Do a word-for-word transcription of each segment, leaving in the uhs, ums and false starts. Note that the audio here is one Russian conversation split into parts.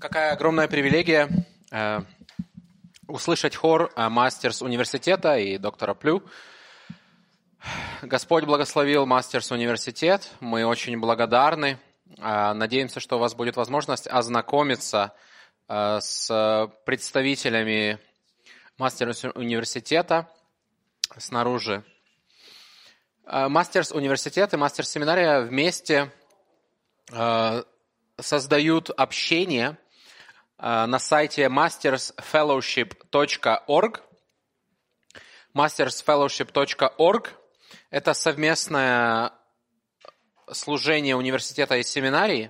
Какая огромная привилегия э, услышать хор э, Мастерс университета и доктора Плю. Господь благословил Мастерс университет. Мы очень благодарны. Э, надеемся, что у вас будет возможность ознакомиться э, с представителями Мастерс университета снаружи. Э, Мастерс университет и Мастерс семинария вместе э, создают общение на сайте мастерс фэллоушип точка орг. мастерс фэллоушип точка орг – это совместное служение университета и семинарии,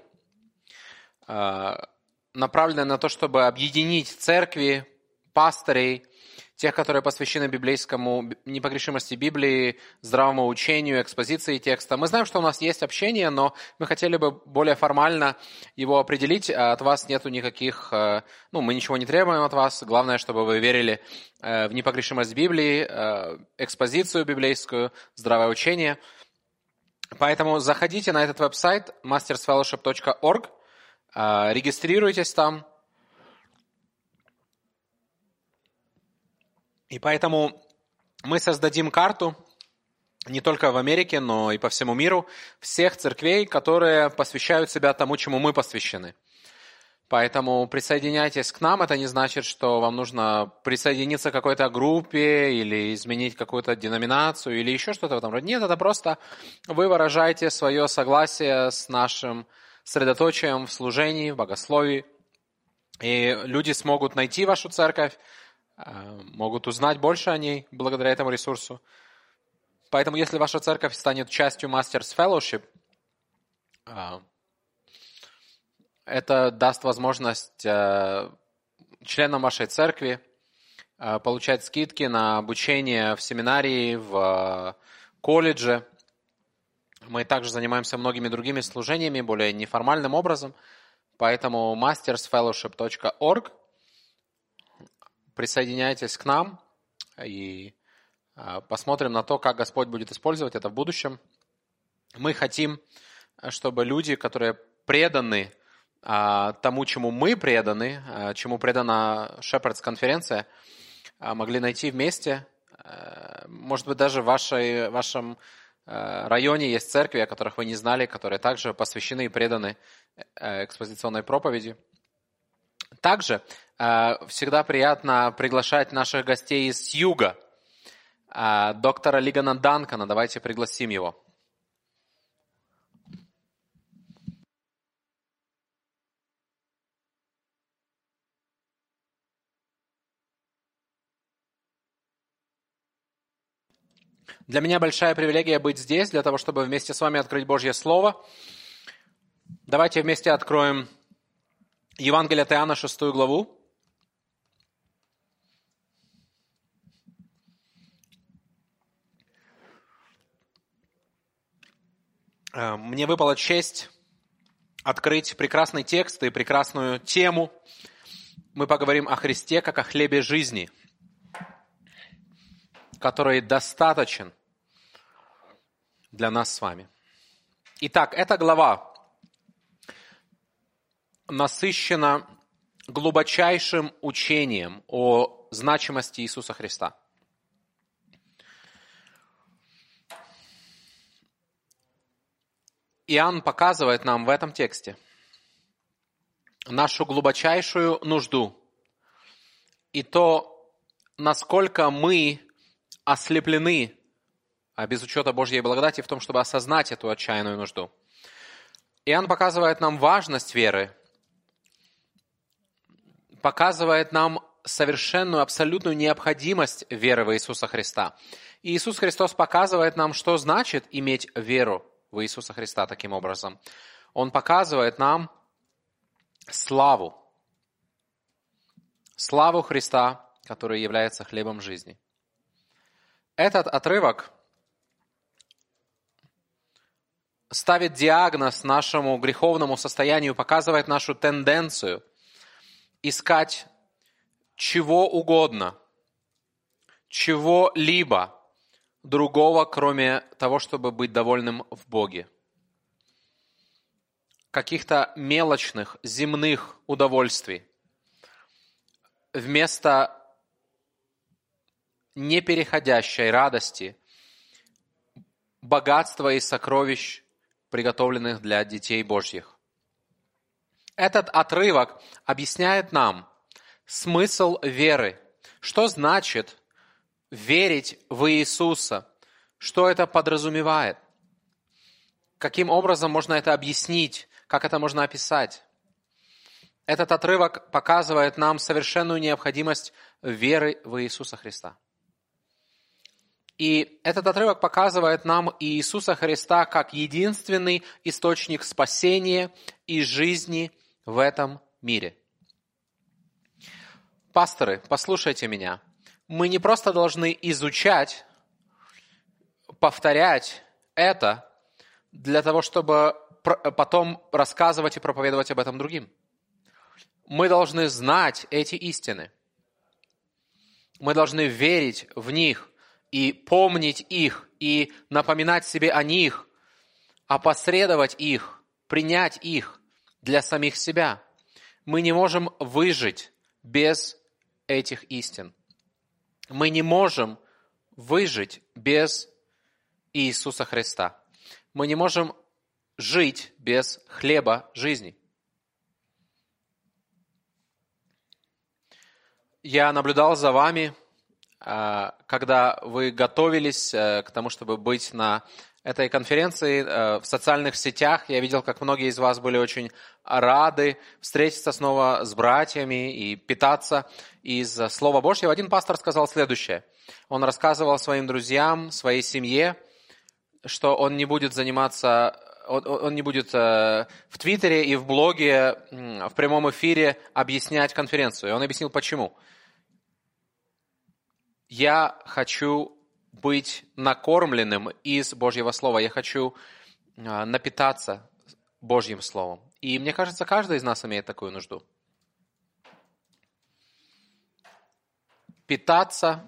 направленное на то, чтобы объединить церкви, пастырей, тех, которые посвящены библейскому, непогрешимости Библии, здравому учению, экспозиции текста. Мы знаем, что у нас есть общение, но мы хотели бы более формально его определить. От вас нету никаких, ну, мы ничего не требуем от вас. Главное, чтобы вы верили в непогрешимость Библии, экспозицию библейскую, здравое учение. Поэтому заходите на этот веб-сайт мастерс фэллоушип точка орг, регистрируйтесь там. И поэтому мы создадим карту не только в Америке, но и по всему миру всех церквей, которые посвящают себя тому, чему мы посвящены. Поэтому присоединяйтесь к нам. Это не значит, что вам нужно присоединиться к какой-то группе или изменить какую-то деноминацию или еще что-то в этом роде. Нет, это просто вы выражаете свое согласие с нашим средоточием в служении, в богословии. И люди смогут найти вашу церковь, могут узнать больше о ней благодаря этому ресурсу. Поэтому, если ваша церковь станет частью Masters Fellowship, это даст возможность членам вашей церкви получать скидки на обучение в семинарии, в колледже. Мы также занимаемся многими другими служениями, более неформальным образом. Поэтому мастерс фэллоушип точка орг. Присоединяйтесь к нам и посмотрим на то, как Господь будет использовать это в будущем. Мы хотим, чтобы люди, которые преданы тому, чему мы преданы, чему предана Шепардс-конференция, могли найти вместе. Может быть, даже в вашей, вашем районе есть церкви, о которых вы не знали, которые также посвящены и преданы экспозиционной проповеди. Также э, всегда приятно приглашать наших гостей с юга. Э, доктора Лигана Данкана. Давайте пригласим его. Для меня большая привилегия быть здесь, для того, чтобы вместе с вами открыть Божье Слово. Давайте вместе откроем Евангелие от Иоанна, шестую главу. Мне выпала честь открыть прекрасный текст и прекрасную тему. Мы поговорим о Христе как о хлебе жизни, который достаточен для нас с вами. Итак, эта глава насыщена глубочайшим учением о значимости Иисуса Христа. Иоанн показывает нам в этом тексте нашу глубочайшую нужду и то, насколько мы ослеплены, без учета Божьей благодати, в том, чтобы осознать эту отчаянную нужду. Иоанн показывает нам важность веры, показывает нам совершенную, абсолютную необходимость веры в Иисуса Христа. И Иисус Христос показывает нам, что значит иметь веру в Иисуса Христа таким образом. Он показывает нам славу. Славу Христа, который является хлебом жизни. Этот отрывок ставит диагноз нашему греховному состоянию, показывает нашу тенденцию искать чего угодно, чего-либо другого, кроме того, чтобы быть довольным в Боге. каких-то мелочных, земных удовольствий, вместо непереходящей радости, богатства и сокровищ, приготовленных для детей Божьих. Этот отрывок объясняет нам смысл веры. Что значит верить в Иисуса? Что это подразумевает? Каким образом можно это объяснить? Как это можно описать? Этот отрывок показывает нам совершенную необходимость веры в Иисуса Христа. И этот отрывок показывает нам Иисуса Христа как единственный источник спасения и жизни в этом мире. Пасторы, послушайте меня. Мы не просто должны изучать, повторять это для того, чтобы потом рассказывать и проповедовать об этом другим. Мы должны знать эти истины. Мы должны верить в них и помнить их, и напоминать себе о них, опосредовать их, принять их для самих себя. Мы не можем выжить без этих истин. Мы не можем выжить без Иисуса Христа. Мы не можем жить без хлеба жизни. Я наблюдал за вами, когда вы готовились к тому, чтобы быть на этой конференции в социальных сетях. Я видел, как многие из вас были очень рады встретиться снова с братьями и питаться из Слова Божьего. Один пастор сказал следующее. Он рассказывал своим друзьям, своей семье, что он не будет заниматься, он, он не будет в Твиттере и в блоге в прямом эфире объяснять конференцию. И он объяснил, почему. Я хочу быть накормленным из Божьего Слова. Я хочу напитаться Божьим Словом. И мне кажется, каждый из нас имеет такую нужду. Питаться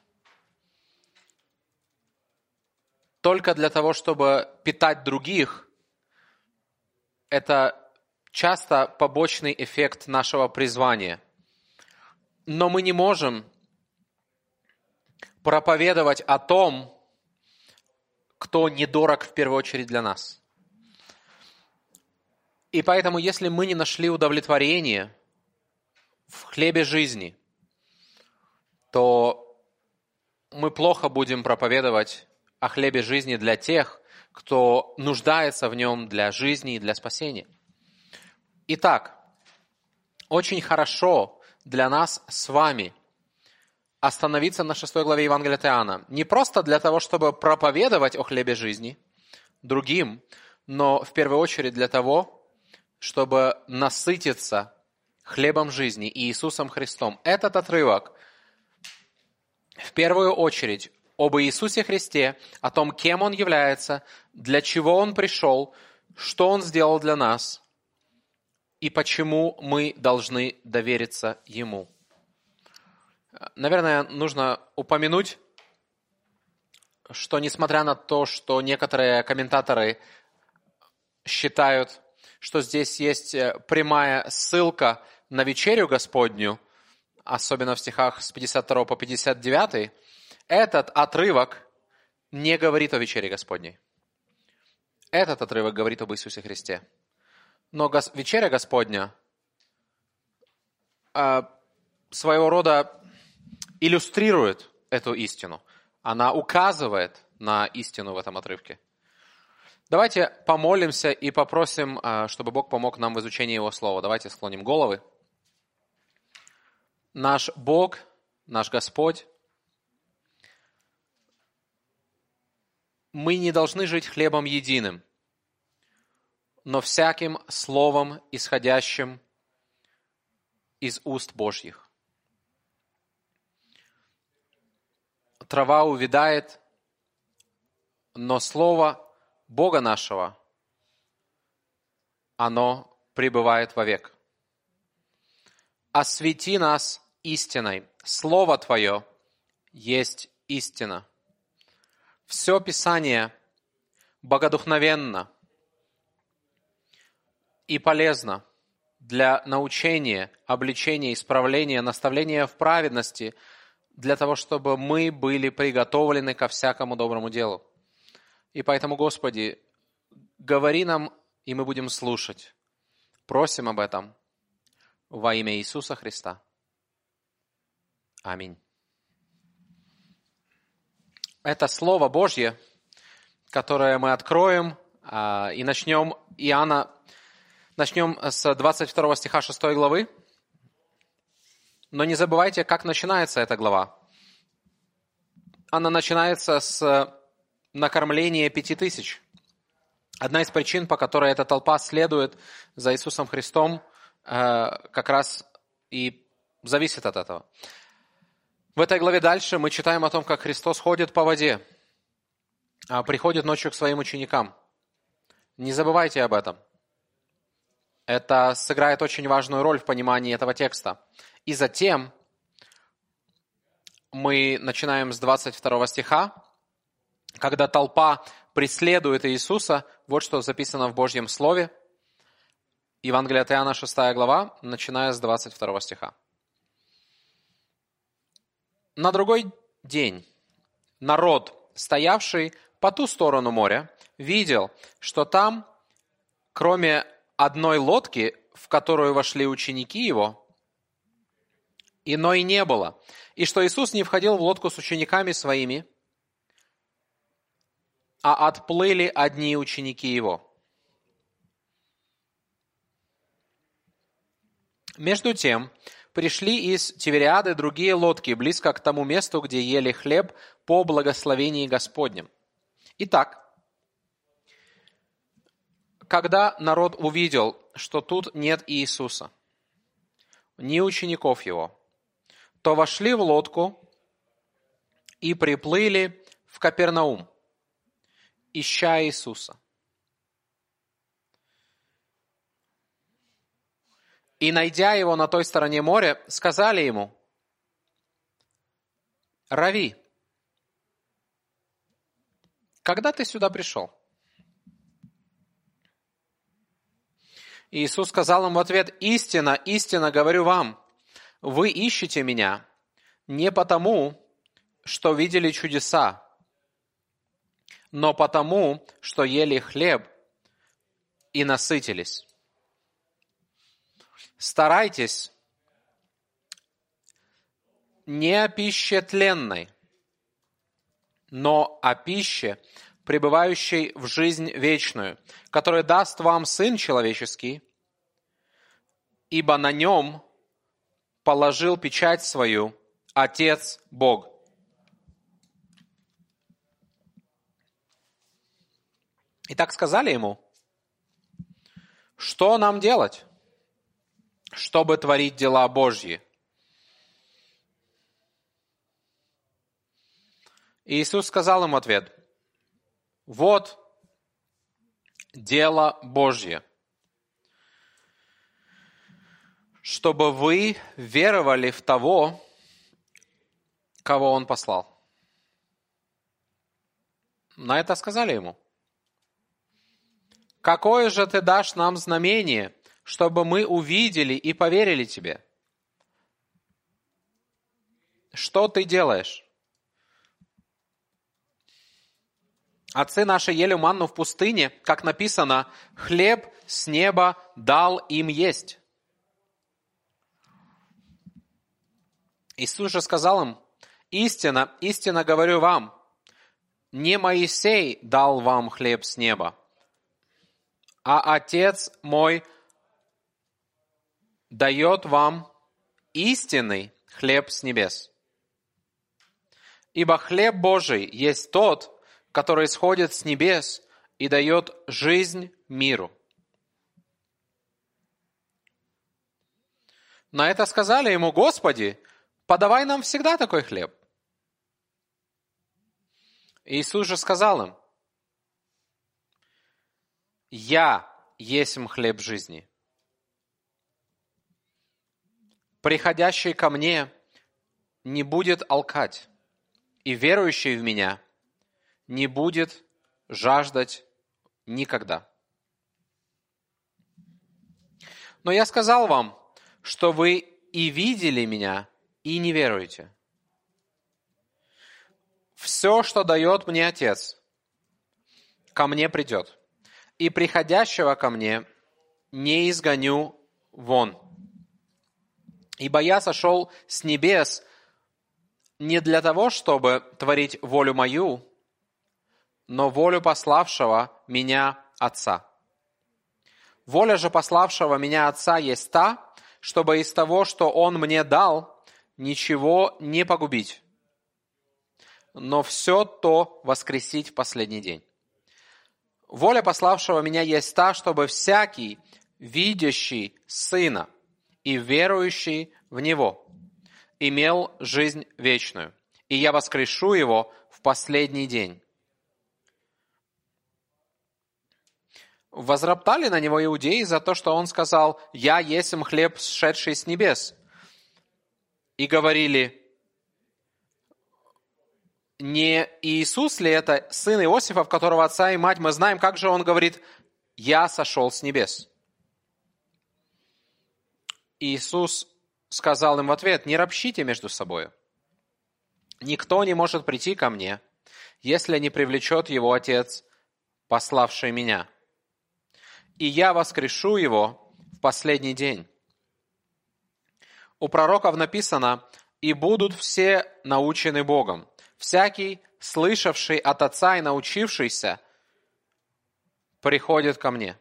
только для того, чтобы питать других, это часто побочный эффект нашего призвания. Но мы не можем проповедовать о том, кто недорог в первую очередь для нас. И поэтому, если мы не нашли удовлетворение в хлебе жизни, то мы плохо будем проповедовать о хлебе жизни для тех, кто нуждается в нем для жизни и для спасения. Итак, очень хорошо для нас с вами остановиться на шестой главе Евангелия от Иоанна. Не просто для того, чтобы проповедовать о хлебе жизни другим, но в первую очередь для того, чтобы насытиться хлебом жизни и Иисусом Христом. Этот отрывок в первую очередь об Иисусе Христе, о том, кем Он является, для чего Он пришел, что Он сделал для нас и почему мы должны довериться Ему. Наверное, нужно упомянуть, что несмотря на то, что некоторые комментаторы считают, что здесь есть прямая ссылка на вечерю Господню, особенно в стихах с пятьдесят второго по пятьдесят девятый, этот отрывок не говорит о вечере Господней. Этот отрывок говорит об Иисусе Христе. Но вечеря Господня своего рода иллюстрирует эту истину. Она указывает на истину в этом отрывке. Давайте помолимся и попросим, чтобы Бог помог нам в изучении Его Слова. Давайте склоним головы. Наш Бог, наш Господь, мы не должны жить хлебом единым, но всяким словом, исходящим из уст Божьих. Трава увядает, но слово Бога нашего, оно пребывает вовек. Освети нас истиной. Слово Твое есть истина. Все Писание богодухновенно. и полезно для научения, обличения, исправления, наставления в праведности, для того, чтобы мы были приготовлены ко всякому доброму делу. И поэтому, Господи, говори нам, и мы будем слушать. Просим об этом во имя Иисуса Христа. Аминь. Это Слово Божье, которое мы откроем и начнем Иоанна, начнем с двадцать второго стиха шестой главы. Но не забывайте, как начинается эта глава. Она начинается с накормления пяти тысяч. Одна из причин, по которой эта толпа следует за Иисусом Христом, как раз и зависит от этого. В этой главе дальше мы читаем о том, как Христос ходит по воде, приходит ночью к своим ученикам. Не забывайте об этом. Это сыграет очень важную роль в понимании этого текста. И затем мы начинаем с двадцать второго стиха, когда толпа преследует Иисуса. Вот что записано в Божьем Слове. Евангелие от Иоанна, шестая глава, начиная с двадцать второго стиха. На другой день народ, стоявший по ту сторону моря, видел, что там, кроме одной лодки, в которую вошли ученики его, иной не было, и что Иисус не входил в лодку с учениками своими, а отплыли одни ученики его. Между тем, пришли из Тивериады другие лодки, близко к тому месту, где ели хлеб по благословении Господнем. Итак, когда народ увидел, что тут нет Иисуса, ни учеников его, то вошли в лодку и приплыли в Капернаум, ища Иисуса. И, найдя его на той стороне моря, сказали ему: «Рави, когда ты сюда пришел?» И Иисус сказал им в ответ: «Истинно, истинно говорю вам, вы ищете меня не потому, что видели чудеса, но потому, что ели хлеб и насытились. Старайтесь не о пище тленной, но о пище, пребывающей в жизнь вечную, которую даст вам Сын Человеческий, ибо на нем положил печать свою Отец Бог». И так сказали ему: «Что нам делать, чтобы творить дела Божьи?» И Иисус сказал им в ответ: «Вот дело Божье, чтобы вы веровали в того, кого Он послал». На это сказали ему: «Какое же ты дашь нам знамение, чтобы мы увидели и поверили тебе? Что ты делаешь? Отцы наши ели манну в пустыне, как написано: хлеб с неба дал им есть». Иисус же сказал им: «Истинно, истинно говорю вам, не Моисей дал вам хлеб с неба, а Отец мой дает вам истинный хлеб с небес. Ибо хлеб Божий есть тот, который сходит с небес и дает жизнь миру». На это сказали ему: «Господи, подавай нам всегда такой хлеб». Иисус же сказал им: «Я есть хлеб жизни. Приходящий ко мне не будет алкать, и верующий в меня не будет жаждать никогда». Но я сказал вам, что вы и видели меня, и не веруете. Все, что дает мне Отец, ко мне придет, и приходящего ко мне не изгоню вон. Ибо я сошел с небес не для того, чтобы творить волю мою, но волю пославшего меня Отца. Воля же пославшего меня Отца есть та, чтобы из того, что Он мне дал, ничего не погубить, но все то воскресить в последний день. Воля пославшего меня есть та, чтобы всякий, видящий Сына и верующий в Него, имел жизнь вечную, и я воскрешу его в последний день. Возроптали на него иудеи за то, что он сказал: «Я есмь хлеб, сшедший с небес». И говорили: не Иисус ли это, сын Иосифа, в которого отца и мать мы знаем, как же он говорит: «Я сошел с небес»? Иисус сказал им в ответ: не ропщите между собой. Никто не может прийти ко мне, если не привлечет его Отец, пославший меня. И я воскрешу его в последний день. У пророков написано: и будут все научены Богом. Всякий, слышавший от Отца и научившийся, приходит ко мне.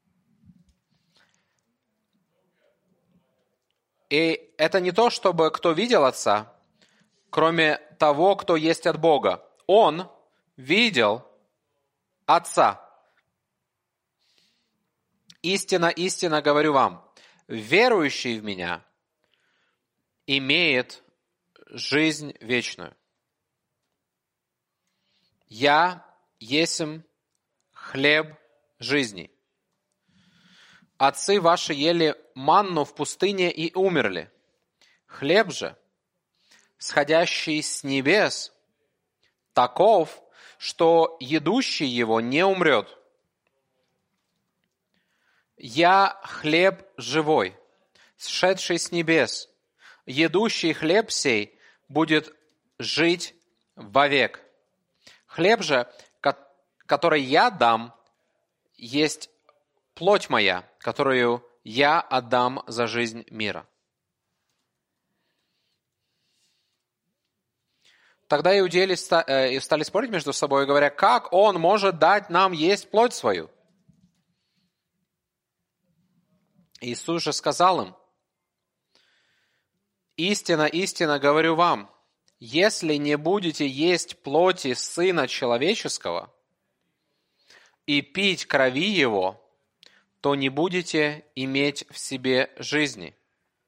И это не то, чтобы кто видел Отца, кроме того, кто есть от Бога. Он видел Отца. Истинно, истинно говорю вам, верующий в Меня имеет жизнь вечную. Я есмь хлеб жизни. Отцы ваши ели манну в пустыне и умерли. Хлеб же, сходящий с небес, таков, что едущий его не умрет. Я хлеб живой, сшедший с небес. Едущий хлеб сей будет жить вовек. Хлеб же, который я дам, есть плоть моя, которую я отдам за жизнь мира. Тогда иудеи стали спорить между собой, говоря: как он может дать нам есть плоть свою? Иисус же сказал им: истинно, истинно говорю вам, если не будете есть плоти Сына Человеческого и пить крови Его, то не будете иметь в себе жизни.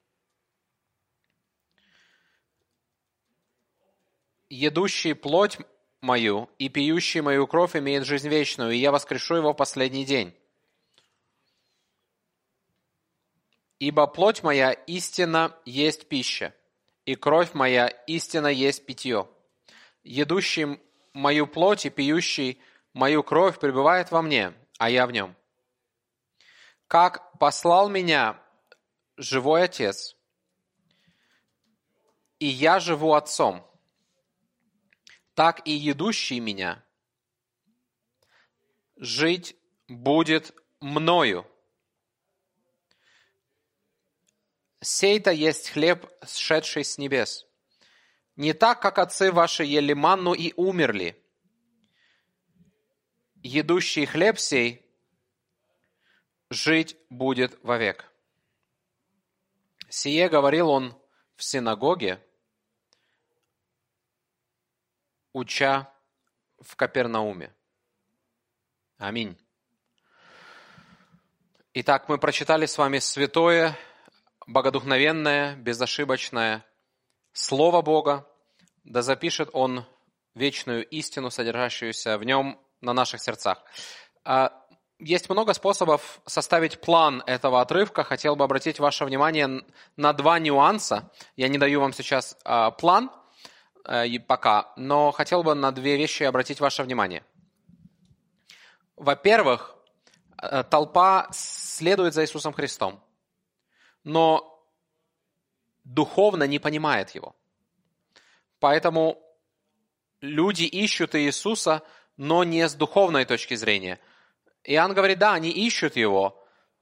Едущий плоть мою и пьющий мою кровь имеет жизнь вечную, и я воскрешу его в последний день. Ибо плоть моя истинно есть пища, и кровь моя истинно есть питье. Едущий мою плоть и пьющий мою кровь пребывает во мне, а я в нем. Как послал меня живой Отец, и я живу Отцом, так и едущий меня жить будет мною. Сей-то есть хлеб, сшедший с небес. Не так, как отцы ваши ели манну и умерли. Едущий хлеб сей жить будет вовек. Сие говорил он в синагоге, уча в Капернауме. Аминь. Итак, мы прочитали с вами святое, богодухновенное, безошибочное Слово Бога. Да запишет Он вечную истину, содержащуюся в нем, на наших сердцах. Есть много способов составить план этого отрывка. Хотел бы обратить ваше внимание на два нюанса. Я не даю вам сейчас план пока, но хотел бы на две вещи обратить ваше внимание. Во-первых, толпа следует за Иисусом Христом. но духовно не понимает его. Поэтому люди ищут Иисуса, но не с духовной точки зрения. Иоанн говорит, да, они ищут его,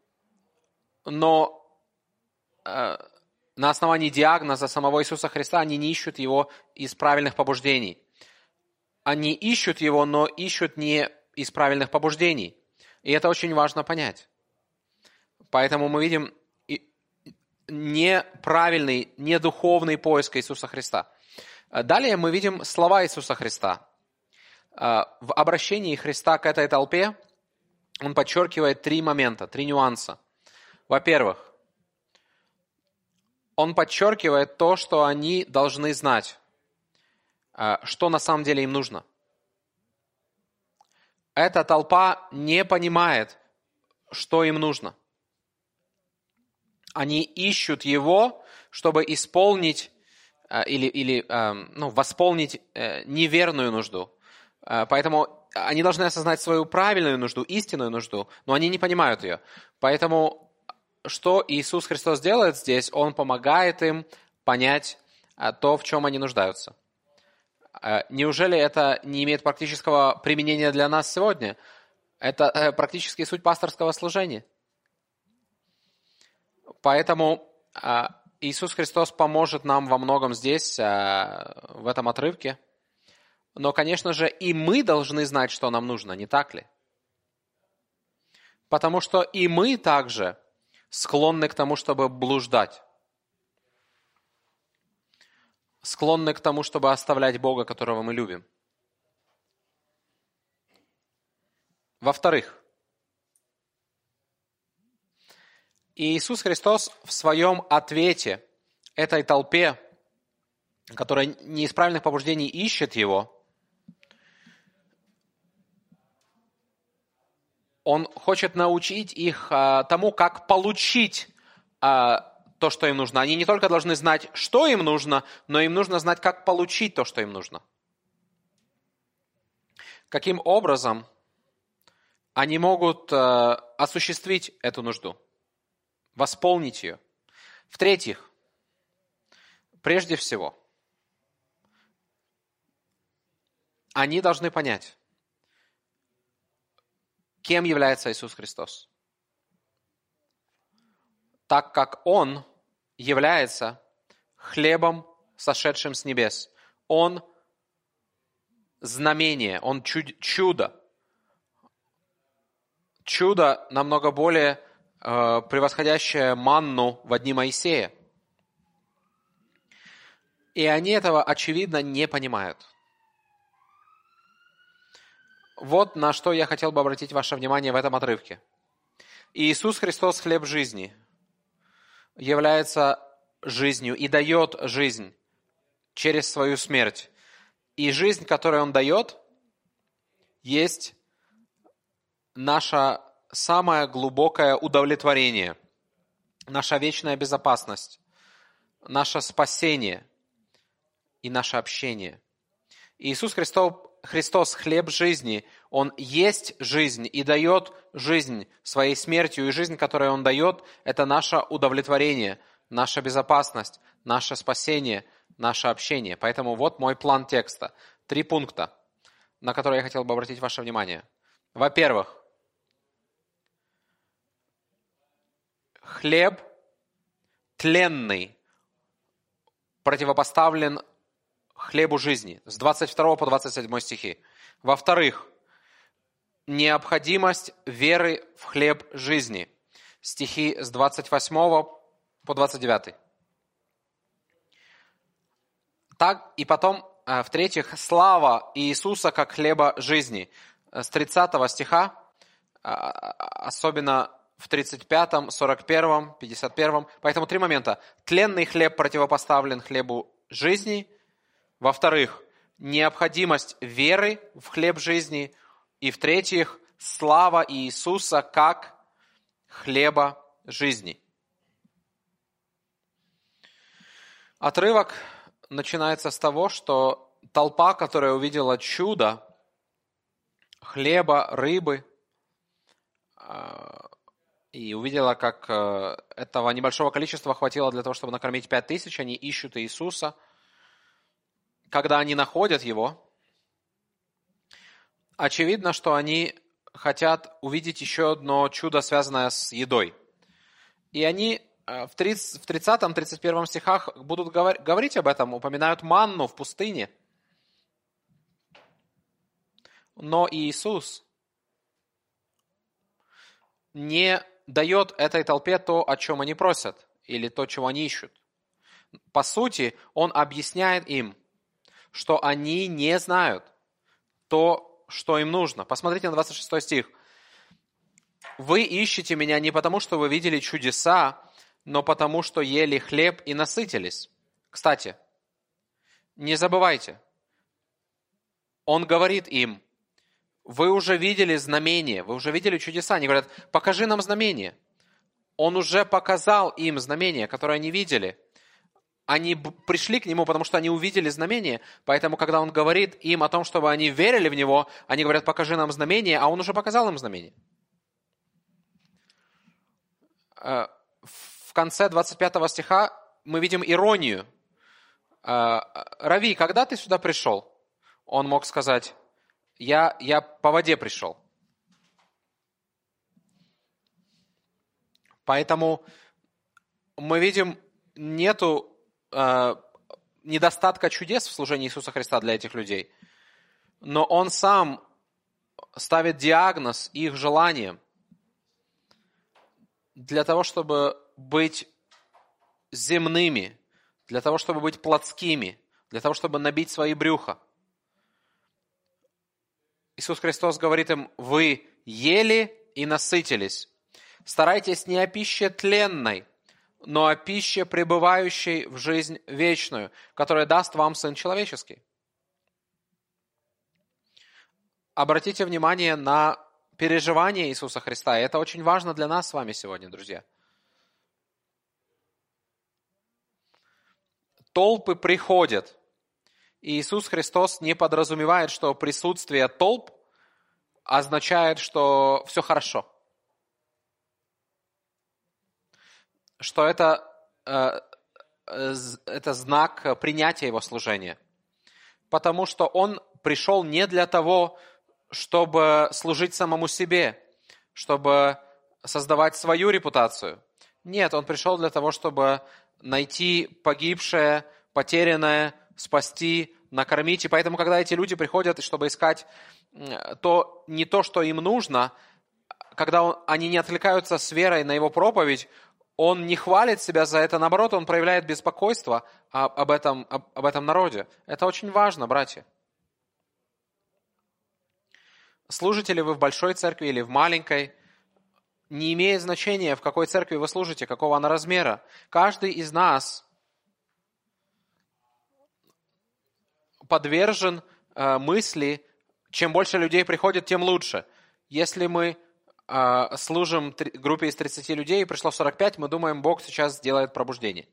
но э, на основании диагноза самого Иисуса Христа они не ищут его из правильных побуждений. Они ищут его, но ищут не из правильных побуждений. И это очень важно понять. Поэтому мы видим неправильный, недуховный поиск Иисуса Христа. Далее мы видим слова Иисуса Христа. В обращении Христа к этой толпе он подчеркивает три момента, три нюанса. Во-первых, он подчеркивает то, что они должны знать, что на самом деле им нужно. Эта толпа не понимает, что им нужно. Они ищут его, чтобы исполнить или, или ну, восполнить неверную нужду. Поэтому они должны осознать свою правильную нужду, истинную нужду, но они не понимают ее. Поэтому что Иисус Христос делает здесь? Он помогает им понять то, в чем они нуждаются. Неужели это не имеет практического применения для нас сегодня? Это практически суть пасторского служения. Поэтому Иисус Христос поможет нам во многом здесь, в этом отрывке. Но, конечно же, и мы должны знать, что нам нужно, не так ли? Потому что и мы также склонны к тому, чтобы блуждать. Склонны к тому, чтобы оставлять Бога, которого мы любим. Во-вторых, Иисус Христос в своем ответе этой толпе, которая не из правильных побуждений ищет Его, Он хочет научить их а, тому, как получить а, то, что им нужно. Они не только должны знать, что им нужно, но им нужно знать, как получить то, что им нужно. Каким образом они могут а, осуществить эту нужду, восполнить ее. В-третьих, прежде всего, они должны понять, кем является Иисус Христос. Так как Он является хлебом, сошедшим с небес. Он знамение, Он чудо. Чудо намного более э, превосходящее манну в дни Моисея. И они этого, очевидно, не понимают. Вот на что я хотел бы обратить ваше внимание в этом отрывке. Иисус Христос, хлеб жизни, является жизнью и дает жизнь через свою смерть. И жизнь, которую Он дает, есть наше самое глубокое удовлетворение, наша вечная безопасность, наше спасение и наше общение. Иисус Христос, Христос, хлеб жизни, Он есть жизнь и дает жизнь своей смертью. И жизнь, которую Он дает, это наше удовлетворение, наша безопасность, наше спасение, наше общение. Поэтому вот мой план текста. Три пункта, на которые я хотел бы обратить ваше внимание. Во-первых, хлеб тленный противопоставлен хлебу жизни, с двадцать второго по двадцать седьмой стихи. Во-вторых, необходимость веры в хлеб жизни, стихи с двадцать восьмого по двадцать девятый. Так, и потом, в-третьих, слава Иисуса как хлеба жизни, с тридцатого стиха, особенно в тридцать пятом, сорок первом, пятьдесят первом. Поэтому три момента. Тленный хлеб противопоставлен хлебу жизни. Во-вторых, необходимость веры в хлеб жизни. И в-третьих, слава Иисуса как хлеба жизни. Отрывок начинается с того, что толпа, которая увидела чудо хлеба, рыбы, и увидела, как этого небольшого количества хватило для того, чтобы накормить пять тысяч. Они ищут Иисуса. Когда они находят Его, очевидно, что они хотят увидеть еще одно чудо, связанное с едой. И они в тридцатом-тридцать первом стихах будут говорить об этом, упоминают манну в пустыне. Но Иисус не дает этой толпе то, о чем они просят, или то, чего они ищут. По сути, Он объясняет им, что они не знают то, что им нужно. Посмотрите на двадцать шестой стих. «Вы ищете меня не потому, что вы видели чудеса, но потому, что ели хлеб и насытились». Кстати, не забывайте, Он говорит им: вы уже видели знамения, вы уже видели чудеса. Они говорят: покажи нам знамение. Он уже показал им знамения, которые они видели. Они пришли к Нему, потому что они увидели знамение. Поэтому, когда Он говорит им о том, чтобы они верили в Него, они говорят: покажи нам знамение, а Он уже показал им знамение. В конце двадцать пятого стиха мы видим иронию. «Рави, когда ты сюда пришел?» Он мог сказать: Я, я по воде пришел. Поэтому мы видим, нету э, недостатка чудес в служении Иисуса Христа для этих людей. Но Он сам ставит диагноз их желаниям для того, чтобы быть земными, для того, чтобы быть плотскими, для того, чтобы набить свои брюха. Иисус Христос говорит им: вы ели и насытились. Старайтесь не о пище тленной, но о пище, пребывающей в жизнь вечную, которая даст вам Сын Человеческий. Обратите внимание на переживания Иисуса Христа. И это очень важно для нас с вами сегодня, друзья. Толпы приходят. И Иисус Христос не подразумевает, что присутствие толп означает, что все хорошо. Что это, э, э, это знак принятия Его служения. Потому что Он пришел не для того, чтобы служить самому себе, чтобы создавать свою репутацию. Нет, Он пришел для того, чтобы найти погибшее, потерянное, спасти, накормить. И поэтому, когда эти люди приходят, чтобы искать то, не то, что им нужно, когда он, они не отвлекаются с верой на Его проповедь, Он не хвалит себя за это, наоборот, Он проявляет беспокойство об, об, этом, об, об этом народе. Это очень важно, братья. Служите ли вы в большой церкви или в маленькой, не имеет значения, в какой церкви вы служите, какого она размера. Каждый из нас подвержен э, мысли, чем больше людей приходит, тем лучше. Если мы э, служим три, группе из тридцати людей, и пришло сорок пять, мы думаем, Бог сейчас сделает пробуждение.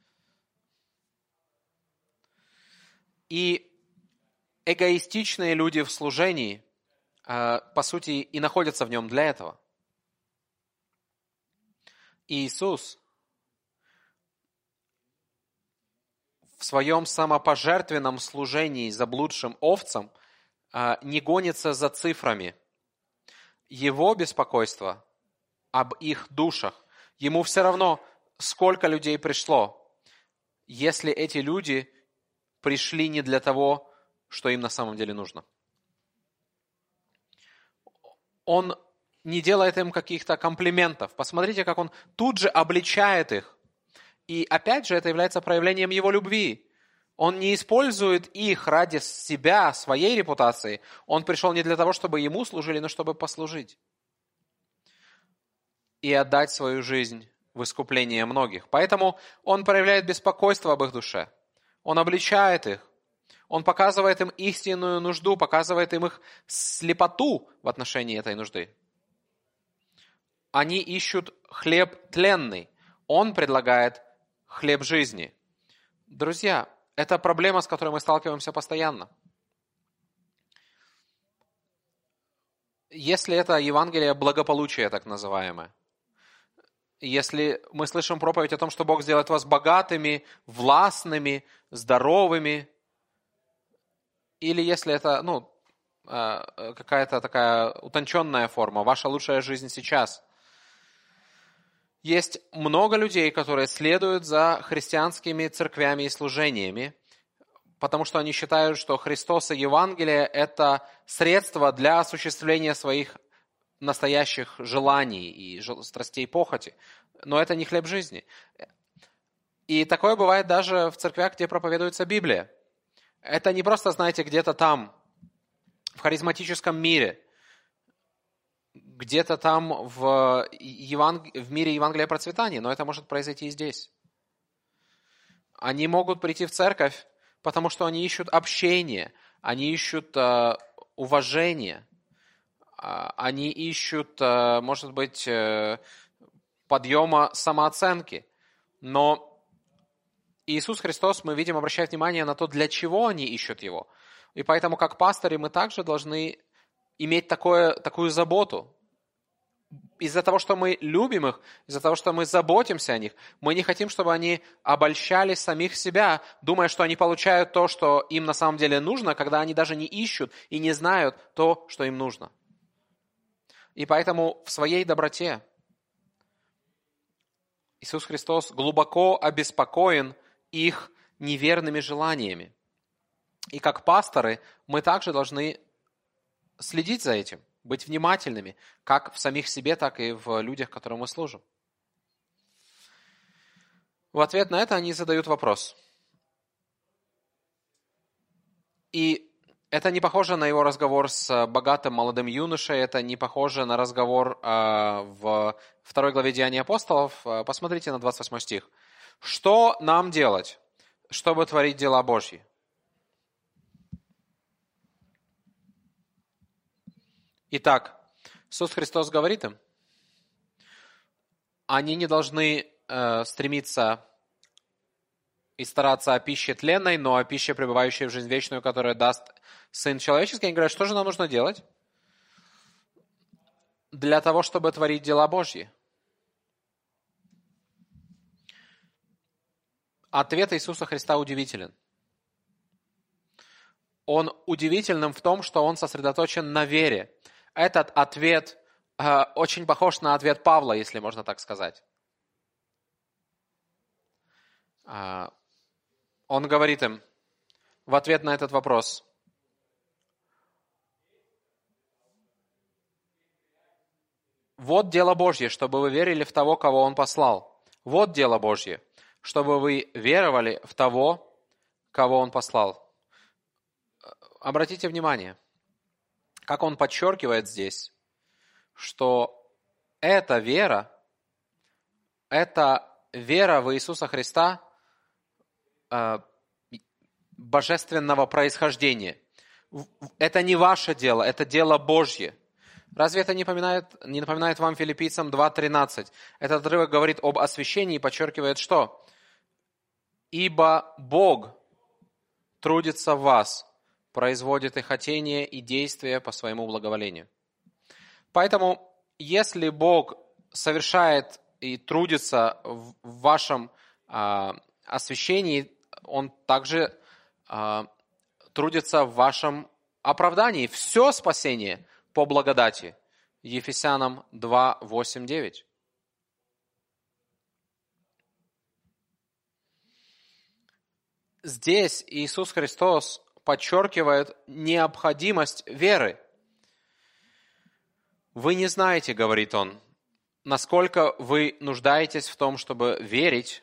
И эгоистичные люди в служении, э, по сути, и находятся в нем для этого. Иисус в своем самопожертвенном служении заблудшим овцам не гонится за цифрами. Его беспокойство об их душах. Ему все равно, сколько людей пришло, если эти люди пришли не для того, что им на самом деле нужно. Он не делает им каких-то комплиментов. Посмотрите, как Он тут же обличает их. И опять же, это является проявлением Его любви. Он не использует их ради себя, своей репутации. Он пришел не для того, чтобы Ему служили, но чтобы послужить. И отдать свою жизнь в искупление многих. Поэтому Он проявляет беспокойство об их душе. Он обличает их. Он показывает им истинную нужду, показывает им их слепоту в отношении этой нужды. Они ищут хлеб тленный. Он предлагает хлеб жизни. Друзья, это проблема, с которой мы сталкиваемся постоянно. Если это Евангелие благополучия, так называемое, если мы слышим проповедь о том, что Бог сделает вас богатыми, властными, здоровыми, или если это, ну, какая-то такая утонченная форма, ваша лучшая жизнь сейчас. Есть много людей, которые следуют за христианскими церквями и служениями, потому что они считают, что Христос и Евангелие – это средство для осуществления своих настоящих желаний и страстей похоти. Но это не хлеб жизни. И такое бывает даже в церквях, где проповедуется Библия. Это не просто, знаете, где-то там, в харизматическом мире, где-то там в, Еванг... в мире Евангелия процветания, но это может произойти и здесь. Они могут прийти в церковь, потому что они ищут общение, они ищут э, уважение, э, они ищут, э, может быть, э, подъема самооценки. Но Иисус Христос, мы видим, обращает внимание на то, для чего они ищут Его. И поэтому, как пастыри, мы также должны иметь такое, такую заботу. Из-за того, что мы любим их, из-за того, что мы заботимся о них, мы не хотим, чтобы они обольщали самих себя, думая, что они получают то, что им на самом деле нужно, когда они даже не ищут и не знают то, что им нужно. И поэтому в своей доброте Иисус Христос глубоко обеспокоен их неверными желаниями. И как пасторы мы также должны следить за этим, быть внимательными, как в самих себе, так и в людях, которым мы служим. В ответ на это они задают вопрос. И это не похоже на его разговор с богатым молодым юношей, это не похоже на разговор э, в второй главе Деяний апостолов. Посмотрите на двадцать восьмой стих. «Что нам делать, чтобы творить дела Божьи?» Итак, Иисус Христос говорит им, они не должны э, стремиться и стараться о пище тленной, но о пище, пребывающей в жизнь вечную, которую даст Сын Человеческий. Они говорят, что же нам нужно делать? Для того, чтобы творить дела Божьи. Ответ Иисуса Христа удивителен. Он удивительным в том, что он сосредоточен на вере. Этот ответ э, очень похож на ответ Павла, если можно так сказать. Э, он говорит им в ответ на этот вопрос: «Вот дело Божье, чтобы вы верили в того, кого Он послал. Вот дело Божье, чтобы вы веровали в того, кого Он послал». Обратите внимание, как он подчеркивает здесь, что эта вера, это вера в Иисуса Христа э, божественного происхождения. Это не ваше дело, это дело Божье. Разве это не напоминает, не напоминает вам Филиппийцам два тринадцать? Этот отрывок говорит об освящении и подчеркивает, что «Ибо Бог трудится в вас, производит и хотение, и действия по своему благоволению». Поэтому, если Бог совершает и трудится в вашем а, освящении, Он также а, трудится в вашем оправдании. Все спасение по благодати. Ефесянам два, восемь, девять. Здесь Иисус Христос подчеркивает необходимость веры. Вы не знаете, говорит Он, насколько вы нуждаетесь в том, чтобы верить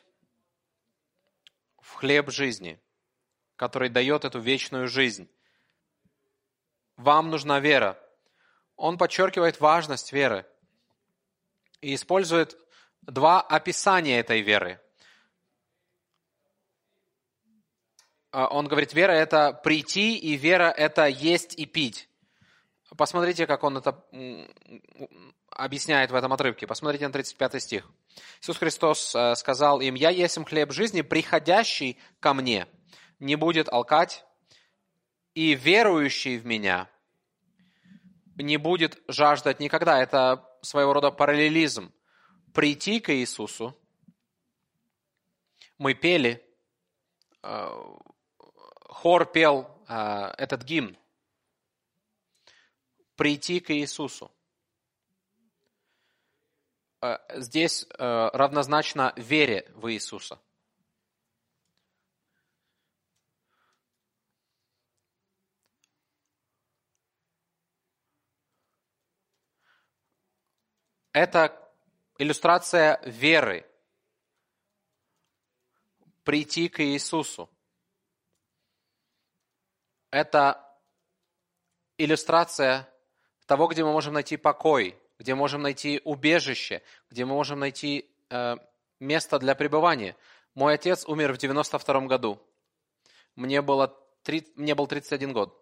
в хлеб жизни, который дает эту вечную жизнь. Вам нужна вера. Он подчеркивает важность веры и использует два описания этой веры. Он говорит, вера – это прийти, и вера – это есть и пить. Посмотрите, как он это объясняет в этом отрывке. Посмотрите на тридцать пятый стих. Иисус Христос сказал им: «Я есть хлеб жизни, приходящий ко мне не будет алкать, и верующий в меня не будет жаждать никогда». Это своего рода параллелизм. прийти к Иисусу. Мы пели, хор пел этот гимн. Прийти к Иисусу. Здесь равнозначно вере в Иисуса. Это иллюстрация веры. Прийти к Иисусу. Это иллюстрация того, где мы можем найти покой, где мы можем найти убежище, где мы можем найти э, место для пребывания. Мой отец умер в девяносто втором году. Мне, было три, мне был тридцать один год.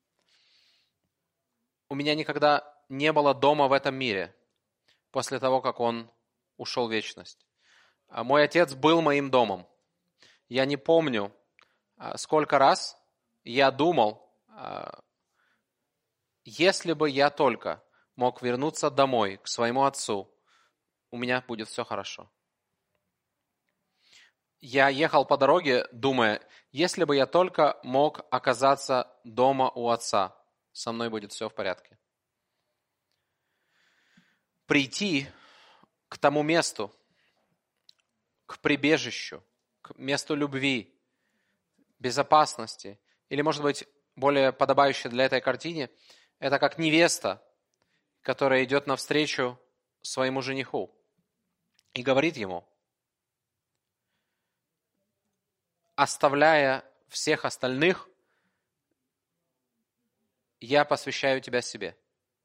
У меня никогда не было дома в этом мире после того, как он ушел в вечность. А мой отец был моим домом. Я не помню, сколько раз я думал, если бы я только мог вернуться домой к своему отцу, у меня будет все хорошо. Я ехал по дороге, думая, если бы я только мог оказаться дома у отца, со мной будет все в порядке. Прийти к тому месту, к прибежищу, к месту любви, безопасности, или, может быть, более подобающее для этой картины, это как невеста, которая идет навстречу своему жениху и говорит ему, оставляя всех остальных, я посвящаю тебя себе.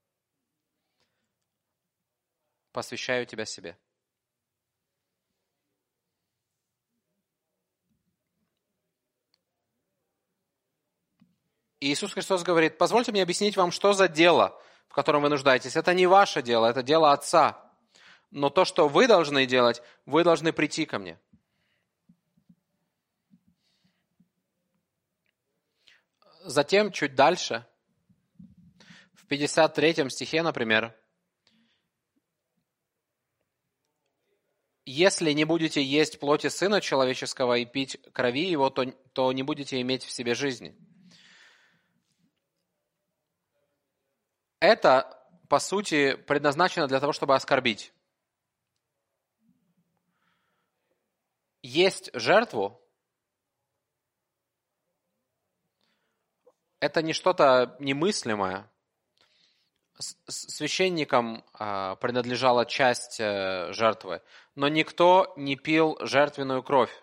Посвящаю тебя себе. И Иисус Христос говорит, позвольте мне объяснить вам, что за дело, в котором вы нуждаетесь. Это не ваше дело, это дело Отца. Но то, что вы должны делать, вы должны прийти ко мне. Затем, чуть дальше, в пятьдесят третьем стихе, например, «Если не будете есть плоти Сына Человеческого и пить крови Его, то, то не будете иметь в себе жизни». Это, по сути, предназначено для того, чтобы оскорбить. Есть жертву – это не что-то немыслимое. Священникам принадлежала часть жертвы, но никто не пил жертвенную кровь.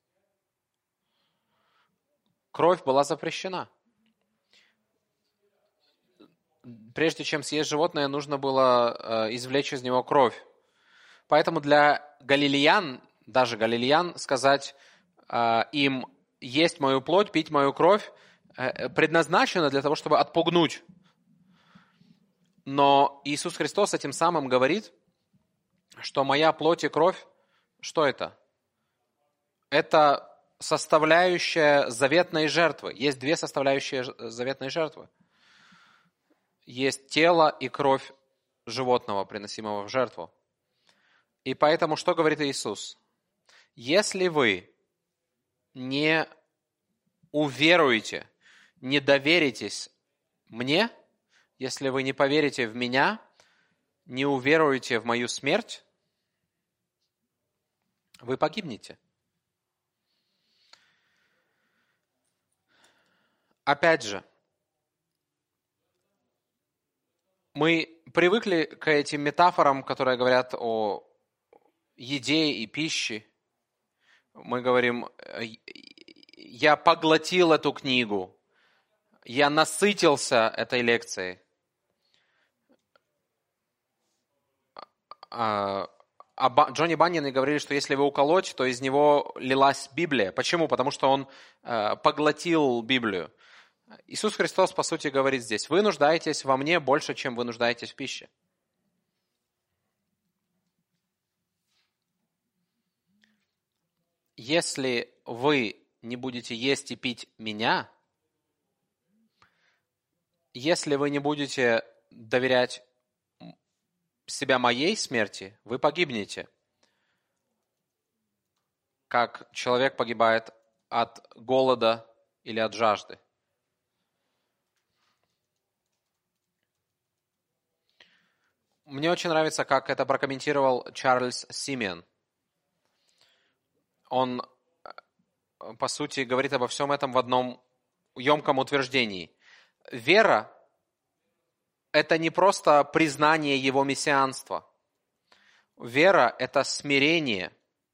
Кровь была запрещена. Прежде чем съесть животное, нужно было извлечь из него кровь. Поэтому для галилеян, даже галилеян, сказать им есть мою плоть, пить мою кровь, предназначено для того, чтобы отпугнуть. Но Иисус Христос этим самым говорит, что моя плоть и кровь, что это? Это составляющая заветной жертвы. Есть две составляющие заветной жертвы. Есть тело и кровь животного, приносимого в жертву. И поэтому что говорит Иисус? Если вы не уверуете, не доверитесь мне, если вы не поверите в меня, не уверуете в мою смерть, вы погибнете. Опять же, мы привыкли к этим метафорам, которые говорят о еде и пище. Мы говорим, я поглотил эту книгу, я насытился этой лекцией. О Джоне Баньяне говорили, что если его уколоть, то из него лилась Библия. Почему? Потому что он поглотил Библию. Иисус Христос, по сути, говорит здесь, вы нуждаетесь во мне больше, чем вы нуждаетесь в пище. Если вы не будете есть и пить меня, если вы не будете доверять себя моей смерти, вы погибнете. как человек погибает от голода или от жажды. Мне очень нравится, как это прокомментировал Чарльз Симеон. Он, по сути, говорит обо всем этом в одном емком утверждении. Вера – это не просто признание его мессианства. Вера – это смирение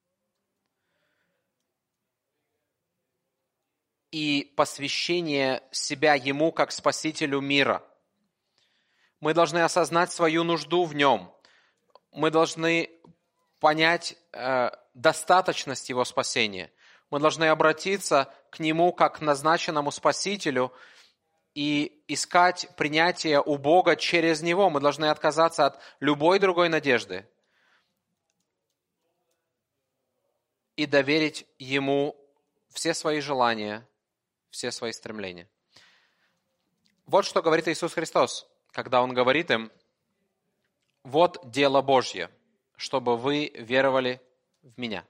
и посвящение себя ему как Спасителю мира. Мы должны осознать свою нужду в нем. Мы должны понять э, достаточность его спасения. Мы должны обратиться к нему как к назначенному Спасителю и искать принятие у Бога через него. Мы должны отказаться от любой другой надежды и доверить ему все свои желания, все свои стремления. Вот что говорит Иисус Христос, когда Он говорит им: «Вот дело Божье, чтобы вы веровали в Меня».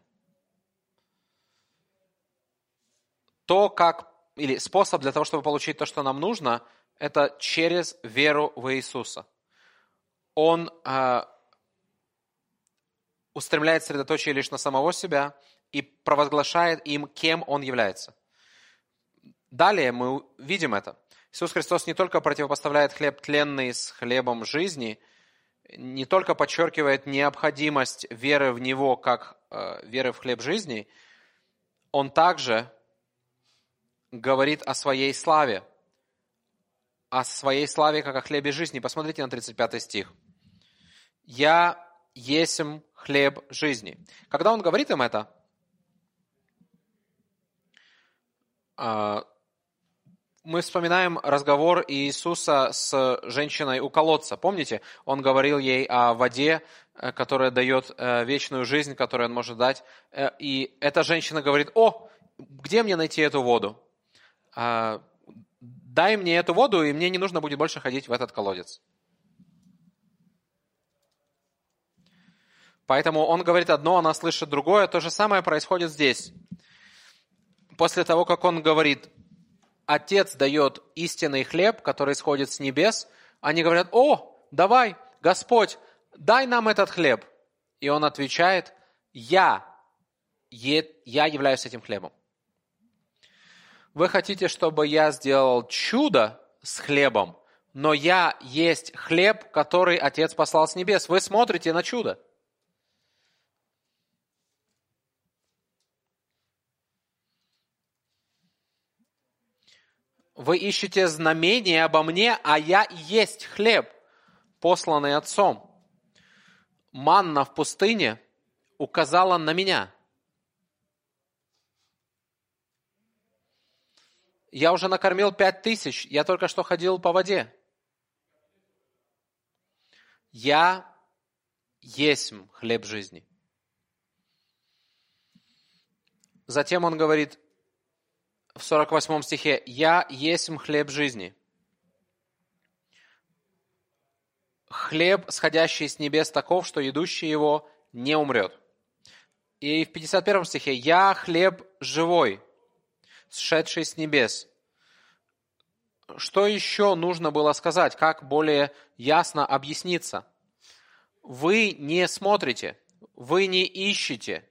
То, как, или способ для того, чтобы получить то, что нам нужно, это через веру в Иисуса. Он э, устремляет средоточие лишь на самого себя и провозглашает им, кем Он является. Далее мы видим это. Иисус Христос не только противопоставляет хлеб тленный с хлебом жизни, не только подчеркивает необходимость веры в Него, как э, веры в хлеб жизни, Он также говорит о своей славе, о своей славе, как о хлебе жизни. Посмотрите на тридцать пятый стих. «Я есмь хлеб жизни». Когда Он говорит им это, э, мы вспоминаем разговор Иисуса с женщиной у колодца. Помните? Он говорил ей о воде, которая дает вечную жизнь, которую Он может дать. И эта женщина говорит: «О, где мне найти эту воду? Дай мне эту воду, и мне не нужно будет больше ходить в этот колодец». Поэтому Он говорит одно, она слышит другое. То же самое происходит здесь. После того, как Он говорит: Отец дает истинный хлеб, который сходит с небес, они говорят: «О, давай, Господь, дай нам этот хлеб». И Он отвечает: «Я, я являюсь этим хлебом». Вы хотите, чтобы я сделал чудо с хлебом, но я есть хлеб, который Отец послал с небес. Вы смотрите на чудо. Вы ищете знамение обо мне, а я и есть хлеб, посланный Отцом. Манна в пустыне указала на меня. Я уже накормил пять тысяч, я только что ходил по воде. Я есмь хлеб жизни. Затем Он говорит в сорок восьмом стихе: «Я есмь хлеб жизни». Хлеб, сходящий с небес, таков, что едущий его не умрет. И в пятьдесят первом стихе: «Я хлеб живой, сшедший с небес». Что еще нужно было сказать? Как более ясно объясниться? Вы не смотрите, вы не ищете.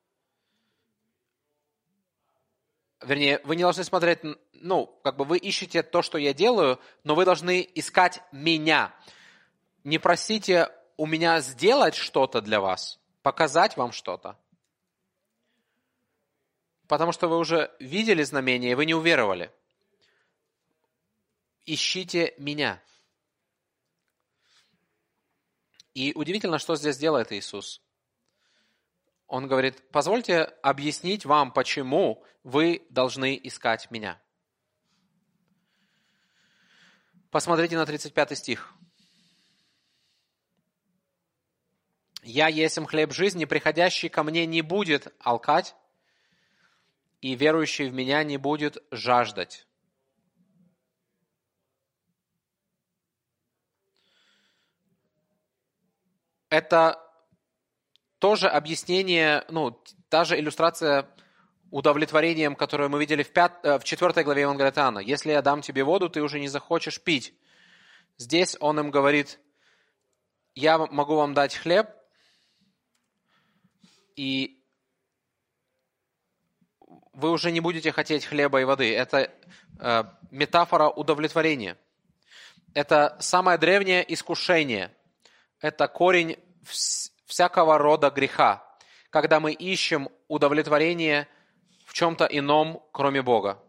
Вернее, вы не должны смотреть, ну, как бы вы ищете то, что я делаю, но вы должны искать меня. Не просите у меня сделать что-то для вас, показать вам что-то. Потому что вы уже видели знамение, и вы не уверовали. Ищите меня. И удивительно, что здесь делает Иисус. Он говорит: позвольте объяснить вам, почему вы должны искать меня. Посмотрите на тридцать пятый стих. «Я есмь хлеб жизни, приходящий ко мне не будет алкать, и верующий в меня не будет жаждать». Это тоже объяснение, ну, та же иллюстрация удовлетворением, которую мы видели в, пят... в четвёртой главе Евангелия от Иоанна. Если я дам тебе воду, ты уже не захочешь пить. Здесь он им говорит, я могу вам дать хлеб, и вы уже не будете хотеть хлеба и воды. Это э, метафора удовлетворения. Это самое древнее искушение. Это корень вс- всякого рода греха, когда мы ищем удовлетворение в чем-то ином, кроме Бога.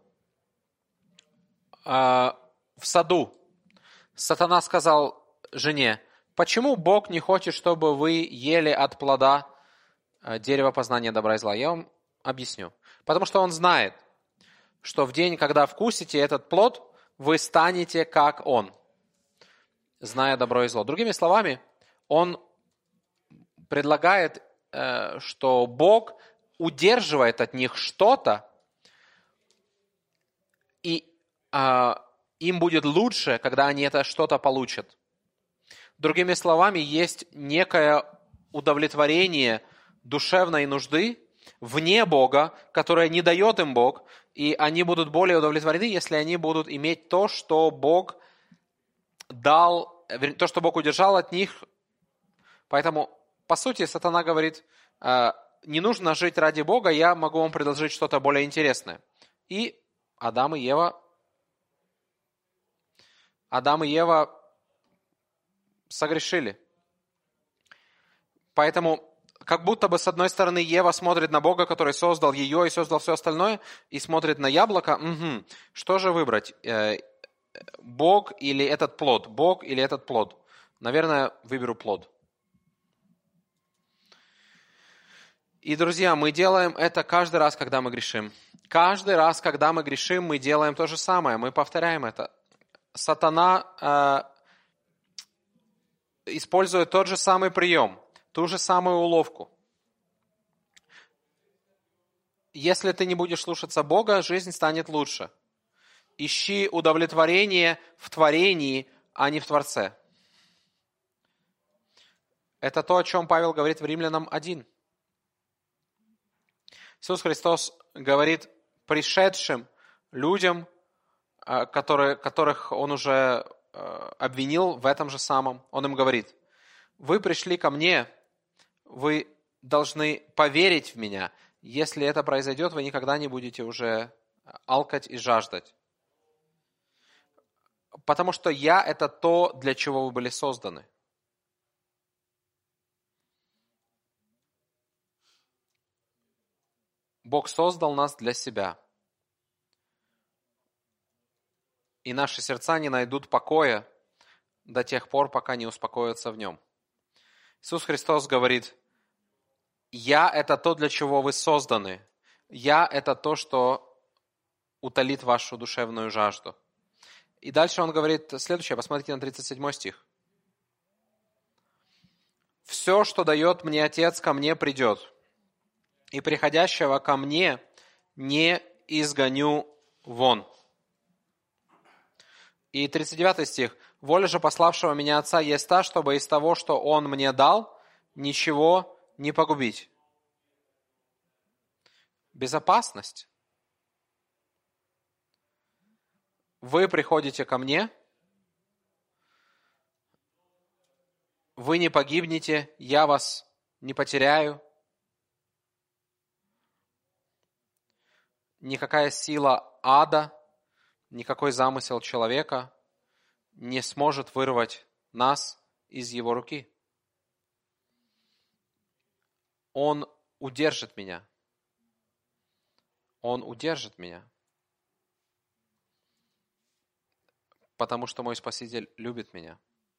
Э, в саду сатана сказал жене, почему Бог не хочет, чтобы вы ели от плода дерева познания добра и зла? Я вам объясню. Потому что он знает, что в день, когда вкусите этот плод, вы станете как он, зная добро и зло. Другими словами, он предлагает, что Бог удерживает от них что-то, и им будет лучше, когда они это что-то получат. Другими словами, есть некое удовлетворение душевной нужды вне Бога, которое не дает им Бог, и они будут более удовлетворены, если они будут иметь то, что Бог дал, то, что Бог удержал от них. Поэтому, по сути, сатана говорит, не нужно жить ради Бога, я могу вам предложить что-то более интересное. И Адам и Ева Адам и Ева согрешили. Поэтому, как будто бы, с одной стороны, Ева смотрит на Бога, который создал ее и создал все остальное, и смотрит на яблоко. Угу. Что же выбрать? Бог или этот плод? Бог или этот плод? Наверное, выберу плод. И, друзья, мы делаем это каждый раз, когда мы грешим. Каждый раз, когда мы грешим, мы делаем то же самое. Мы повторяем это. Сатана э, использует тот же самый прием, ту же самую уловку. Если ты не будешь слушаться Бога, жизнь станет лучше. Ищи удовлетворение в творении, а не в Творце. Это то, о чем Павел говорит в Римлянам один. Иисус Христос говорит пришедшим людям, которые, которых Он уже обвинил в этом же самом. Он им говорит, вы пришли ко мне, вы должны поверить в меня. Если это произойдет, вы никогда не будете уже алкать и жаждать. Потому что я – это то, для чего вы были созданы. Бог создал нас для себя. И наши сердца не найдут покоя до тех пор, пока не успокоятся в нем. Иисус Христос говорит, «Я – это то, для чего вы созданы. Я – это то, что утолит вашу душевную жажду». И дальше Он говорит следующее, посмотрите на тридцать седьмой стих. «Все, что дает мне Отец, ко мне придет, и приходящего ко мне не изгоню вон». И тридцать девятый стих. «Воля же пославшего меня Отца есть та, чтобы из того, что Он мне дал, ничего не погубить». Безопасность. Вы приходите ко мне, вы не погибнете, я вас не потеряю. Никакая сила ада, никакой замысел человека не сможет вырвать нас из его руки. Он удержит меня. Он удержит меня. Потому что мой Спаситель любит меня.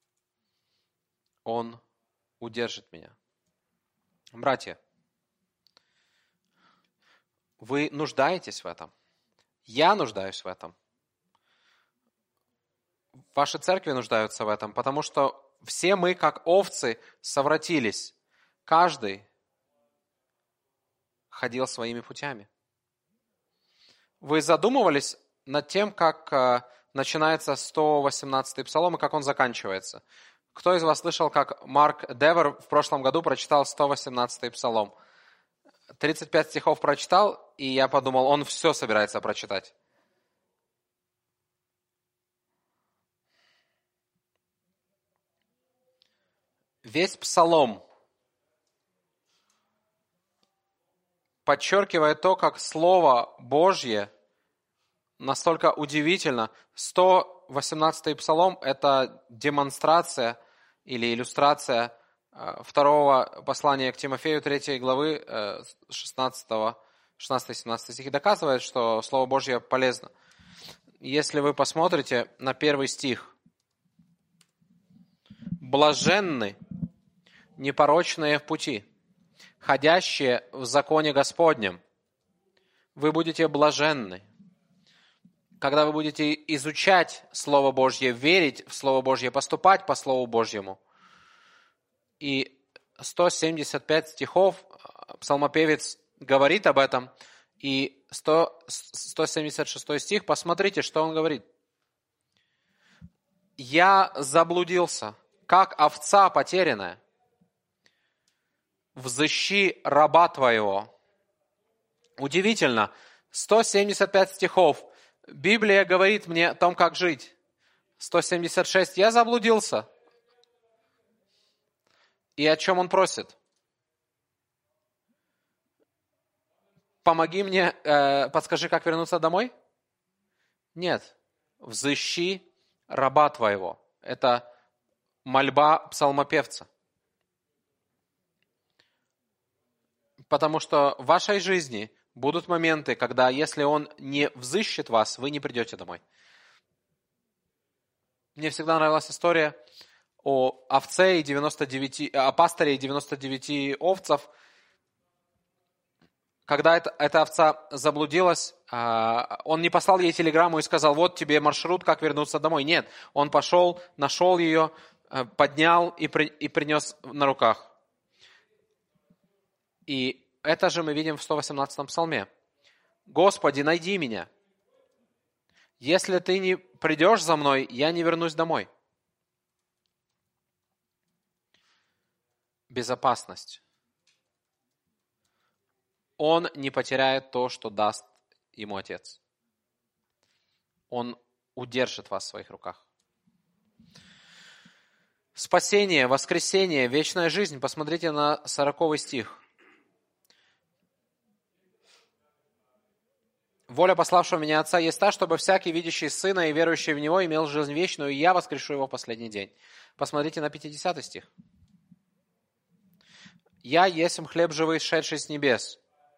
Он удержит меня. Братья, вы нуждаетесь в этом. Я нуждаюсь в этом. Ваши церкви нуждаются в этом, потому что все мы, как овцы, совратились. Каждый ходил своими путями. Вы задумывались над тем, как начинается сто восемнадцатый псалом и как он заканчивается? Кто из вас слышал, как Марк Девер в прошлом году прочитал сто восемнадцатый псалом? тридцать пять стихов прочитал, и я подумал, он все собирается прочитать. Весь псалом подчеркивает то, как Слово Божье настолько удивительно. сто восемнадцатый псалом – это демонстрация или иллюстрация второго послания к Тимофею, третьей главы, шестнадцатого, шестнадцатый-семнадцатый стихи, доказывает, что Слово Божье полезно. Если вы посмотрите на первый стих. «Блаженны, непорочные в пути, ходящие в законе Господнем». Вы будете блаженны. Когда вы будете изучать Слово Божье, верить в Слово Божье, поступать по Слову Божьему. И сто семьдесят пять стихов псалмопевец говорит об этом. И сто семьдесят шестой стих, посмотрите, что он говорит. «Я заблудился, как овца потерянная. Взыщи раба твоего». Удивительно, сто семьдесят пять стихов. Библия говорит мне о том, как жить. сто семьдесят шесть. Я заблудился. И о чем он просит? Помоги мне, э, подскажи, как вернуться домой? Нет. Взыщи раба твоего. Это мольба псалмопевца. Потому что в вашей жизни будут моменты, когда, если он не взыщет вас, вы не придете домой. Мне всегда нравилась история о овце и девяноста девяти, о пасторе и девяноста девяти овцев. Когда эта, эта овца заблудилась, он не послал ей телеграмму и сказал, вот тебе маршрут, как вернуться домой. Нет, он пошел, нашел ее, поднял и, при, и принес на руках. И это же мы видим в сто восемнадцатом псалме. «Господи, найди меня. Если ты не придешь за мной, я не вернусь домой». Безопасность. Он не потеряет то, что даст ему Отец. Он удержит вас в своих руках. Спасение, воскресение, вечная жизнь. Посмотрите на сороковой стих. «Воля пославшего меня Отца есть та, чтобы всякий, видящий Сына и верующий в Него, имел жизнь вечную, и я воскрешу его в последний день». Посмотрите на пятидесятый стих. «Я есмь хлеб живый, сшедший с небес».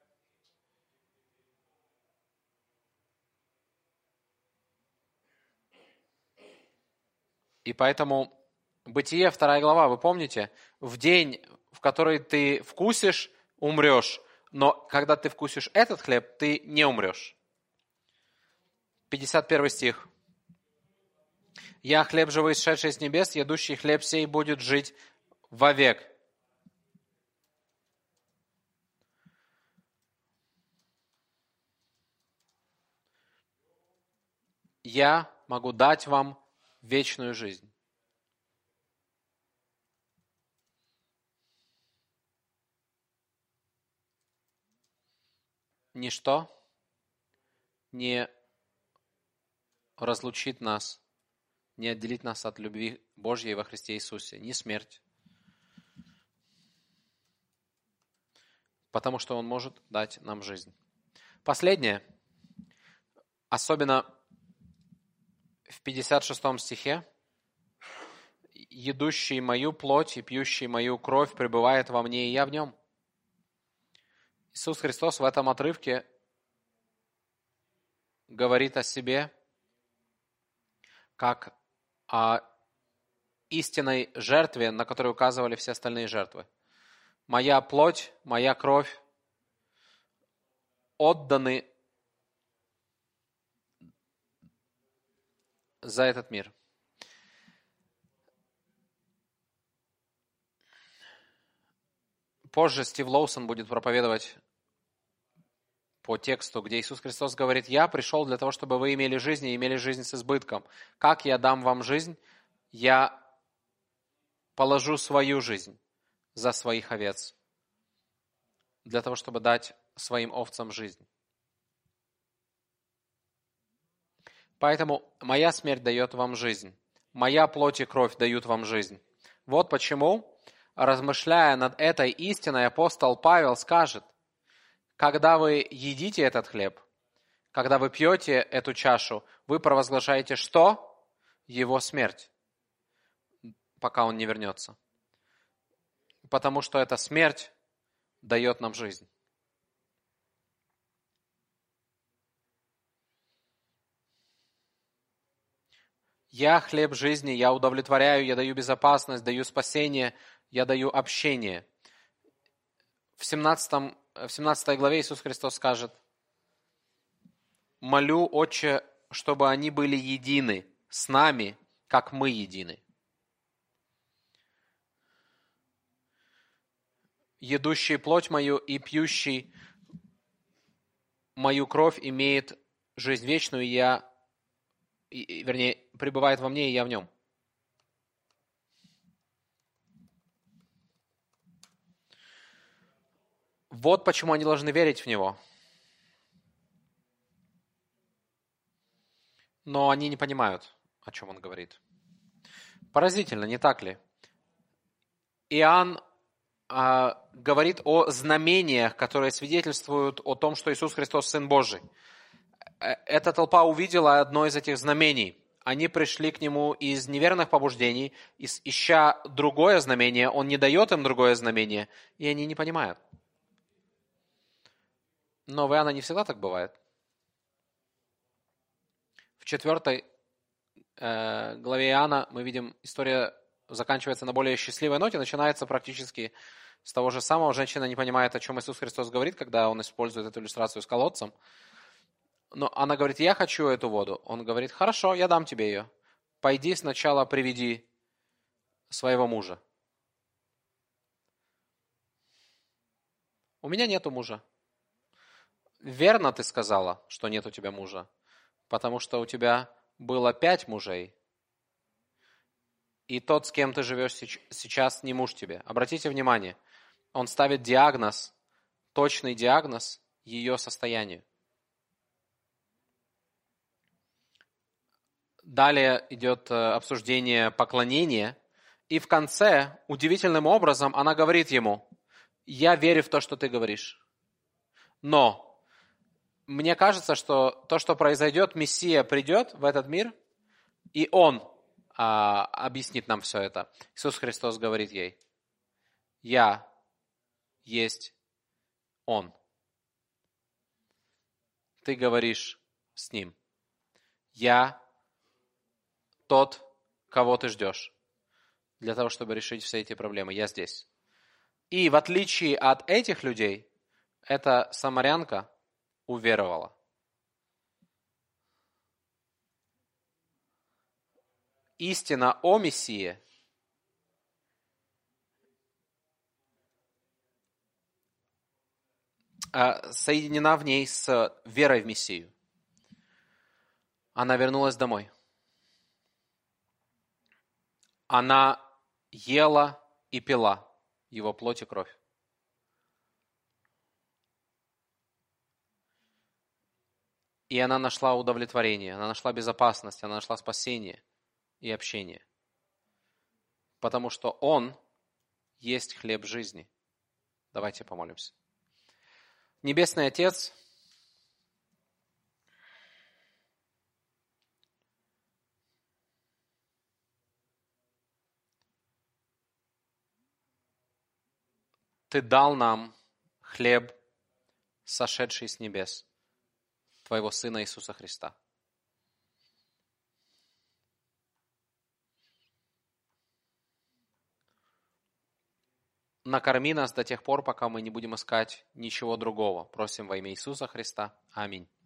И поэтому Бытие, вторая глава, вы помните? В день, в который ты вкусишь, умрешь. Но когда ты вкусишь этот хлеб, ты не умрешь. пятьдесят первый стих. «Я хлеб живый, сшедший с небес, едущий хлеб сей будет жить вовек». Я могу дать вам вечную жизнь. Ничто не разлучит нас, не отделит нас от любви Божьей во Христе Иисусе, ни смерть. Потому что Он может дать нам жизнь. Последнее, особенно в пятьдесят шестом стихе, «Едущий мою плоть и пьющий мою кровь пребывает во мне, и я в нем». Иисус Христос в этом отрывке говорит о себе как о истинной жертве, на которую указывали все остальные жертвы. «Моя плоть, моя кровь отданы за этот мир». Позже Стив Лоусон будет проповедовать по тексту, где Иисус Христос говорит: «Я пришел для того, чтобы вы имели жизнь и имели жизнь с избытком. Как я дам вам жизнь? Я положу свою жизнь за своих овец, для того, чтобы дать своим овцам жизнь. Поэтому моя смерть дает вам жизнь, моя плоть и кровь дают вам жизнь. Вот почему, размышляя над этой истиной, апостол Павел скажет: когда вы едите этот хлеб, когда вы пьете эту чашу, вы провозглашаете что? Его смерть, пока он не вернется. Потому что эта смерть дает нам жизнь. Я хлеб жизни, я удовлетворяю, я даю безопасность, даю спасение, я даю общение. В семнадцатой, в семнадцатой главе Иисус Христос скажет: молю, Отче, чтобы они были едины с нами, как мы едины. Едущий плоть мою и пьющий мою кровь имеет жизнь вечную, и я, и, вернее, пребывает во мне, и я в нем. Вот почему они должны верить в Него. Но они не понимают, о чем Он говорит. Поразительно, не так ли? Иоанн а, говорит о знамениях, которые свидетельствуют о том, что Иисус Христос Сын Божий. Эта толпа увидела одно из этих знамений. Они пришли к Нему из неверных побуждений, ища другое знамение. Он не дает им другое знамение, и они не понимают. Но в Иоанна не всегда так бывает. В четвертой э, главе Иоанна мы видим, история заканчивается на более счастливой ноте, начинается практически с того же самого. Женщина не понимает, о чем Иисус Христос говорит, когда Он использует эту иллюстрацию с колодцем. Но она говорит: я хочу эту воду. Он говорит: хорошо, я дам тебе ее. Пойди сначала приведи своего мужа. У меня нету мужа. Верно ты сказала, что нет у тебя мужа, потому что у тебя было пять мужей, и тот, с кем ты живешь сейчас, не муж тебе. Обратите внимание, он ставит диагноз, точный диагноз ее состоянию. Далее идет обсуждение поклонения, и в конце, удивительным образом, она говорит ему: я верю в то, что ты говоришь. Но мне кажется, что то, что произойдет, Мессия придет в этот мир, и Он а, объяснит нам все это. Иисус Христос говорит ей: я есть Он. Ты говоришь с Ним. Я тот, кого ты ждешь, для того, чтобы решить все эти проблемы. Я здесь. И в отличие от этих людей, эта самарянка уверовала. Истина о Мессии соединена в ней с верой в Мессию. Она вернулась домой. Она ела и пила Его плоть и кровь. И она нашла удовлетворение, она нашла безопасность, она нашла спасение и общение. Потому что Он есть хлеб жизни. Давайте помолимся. Небесный Отец, Ты дал нам хлеб, сошедший с небес, Твоего Сына Иисуса Христа. Накорми нас до тех пор, пока мы не будем искать ничего другого. Просим во имя Иисуса Христа. Аминь.